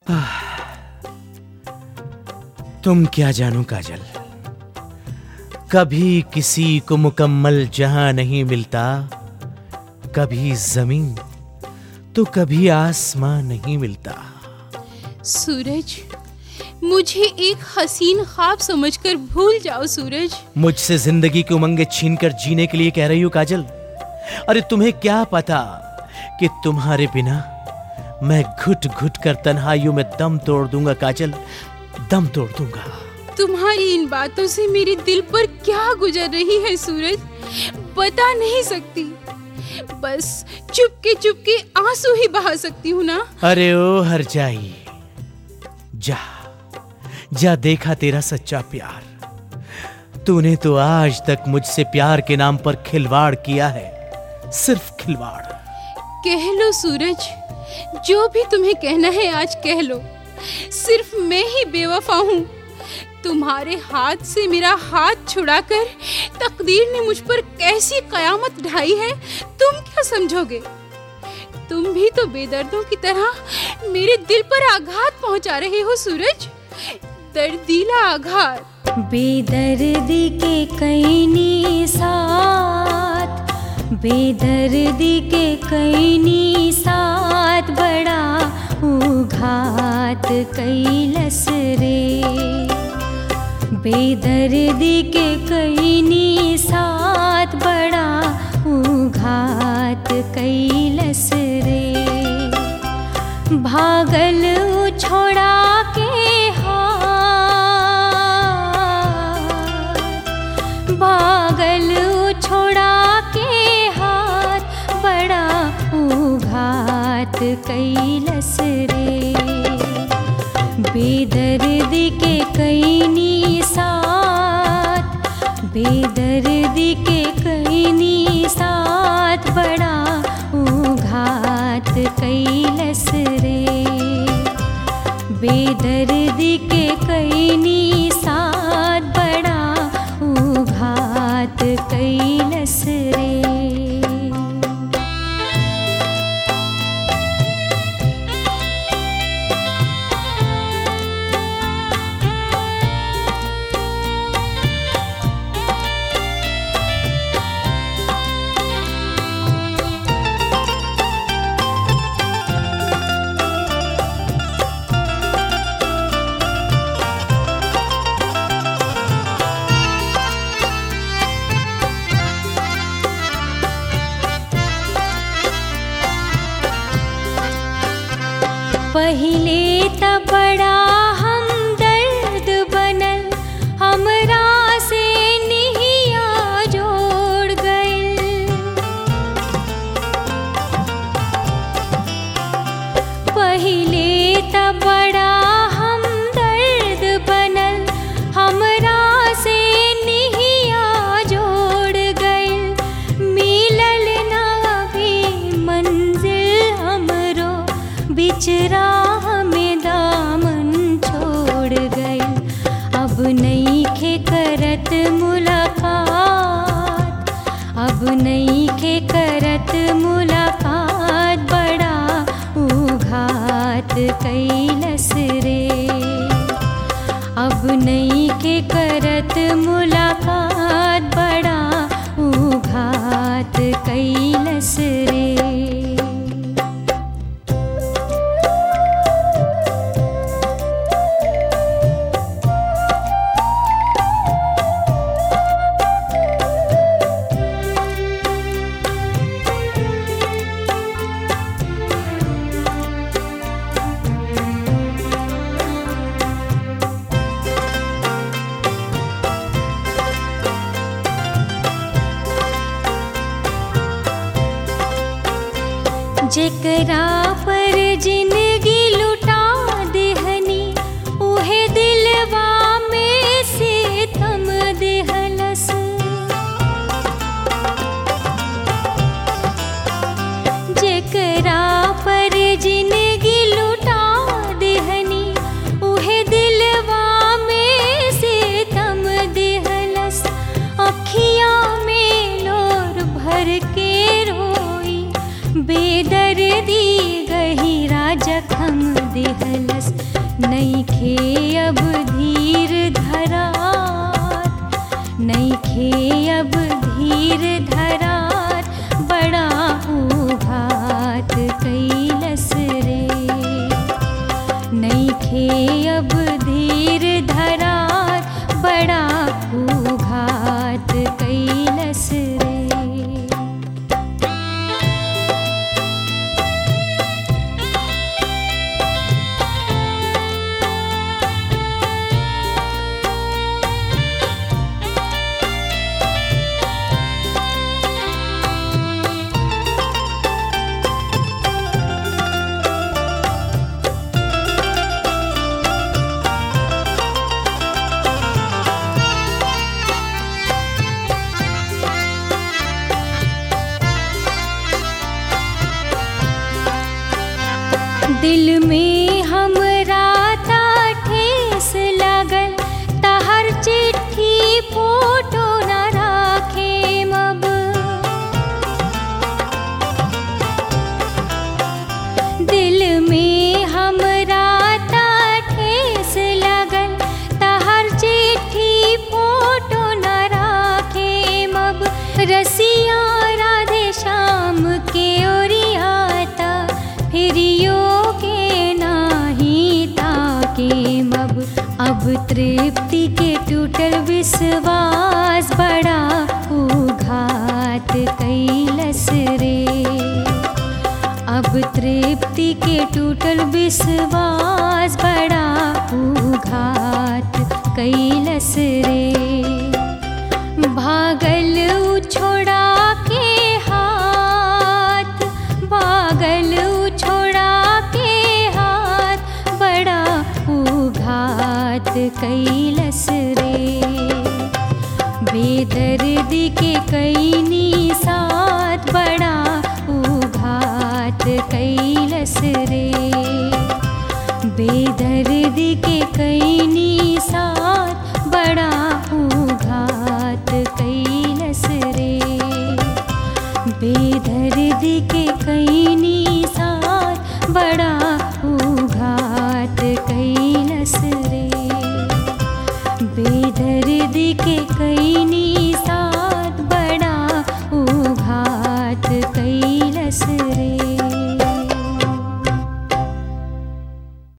तुम क्या जानो काजल, कभी किसी को मुकम्मल जहां नहीं मिलता, कभी जमीन तो कभी आसमां नहीं मिलता। सूरज, मुझे एक हसीन ख्वाब समझकर भूल जाओ सूरज। मुझसे जिंदगी की उमंगें छीनकर जीने के लिए कह रही हो काजल? अरे तुम्हें क्या पता कि तुम्हारे बिना मैं घुट घुट कर तन्हाइयों में दम तोड़ दूंगा काजल, दम तोड़ दूंगा। तुम्हारी इन बातों से मेरे दिल पर क्या गुजर रही है सूरज, बता नहीं सकती। बस चुपके आंसू ही बहा सकती हूँ ना। अरे ओ हर जाई, जा देखा तेरा सच्चा प्यार। तूने तो आज तक मुझसे प्यार के नाम पर खिलवाड़ किया है, सिर्फ खिलवाड़। कह लो सूरज, जो भी तुम्हें कहना है आज कह लो। सिर्फ मैं ही बेवफा हूँ। तुम्हारे हाथ से मेरा हाथ छुड़ाकर तकदीर ने मुझ पर कैसी कयामत ढाई है, तुम क्या समझोगे? तुम भी तो बेदर्दों की तरह मेरे दिल पर आघात पहुंचा रहे हो सूरज, दर्दीला आघात। बेदर्दी के कई साथ, बेदर्दी के कई साथ बड़ा उघात कैलस रे। बेदर्दी के कई साथ बड़ा उघात कैलस रे। भागल छोड़ा के भागल छोड़ा के हाथ बड़ा उघात कैलस रे। बेदर्दी के कई साथ, बेदर्दी के कई साथ बड़ा उघात कैलस रे। बेदर्दी के कई साथ बड़ा उघात कैलस रे। पहिले त बड़ा हमदर्द बनल, हमरा से निहिया जोड़ गइल। पहिले त बड़ा हमदर्द बनल, हमरा से निहिया जोड़ गइल। मिलल ना अभी मंजिल हमरो, बिचरा हमें दामन छोड़ गई। अब नईखे करत मुलाकात, अब नईखे करत मुलाकात बड़ा उघात कैलस रे। अब नईखे करत मुलाकात बड़ा उघात कैलस रे। जेकरा पर जिंदगी लुटा देहनी, उहे दिलवा में सितम देहलस। जेकरा पर जिंदगी लुटा देहनी, उहे दिलवा में सितम देहलस। अखियां में लोर भर के रोई, बेदर्दी नइखे अब धीर धरात, नइखे अब धीर धरात, बड़ा उघात कैलस रे। नइखे अब धीर धरात, बड़ा उघात कैलस रे। दिल में हमरा ता ठेस लगल, तहर चिट्ठी फोटो न राखेम अब। दिल में हमरा ता ठेस लगल, तहर चिट्ठी फोटो न राखेम अब। रसिया राधे श्याम के ओरियाता, फिरियो अब तृप्ति के टूटल विश्वास, बड़ा उघात कैलस रे। अब तृप्ति के टूटल विश्वास, बड़ा उघात कैलस रे। भागल छोड़ा के हाथ, भागल छोड़ा के हाथ, बड़ा उघात कैलस रे। बेदर्दी के कैनी साथ, बड़ा उघात कैलस रे। बेदर्दी के कैनी साथ, बड़ा उघात कैलस रे। बेदर्दी के कैनी साथ, बड़ा उघात कैलस रे। बेदर्दी के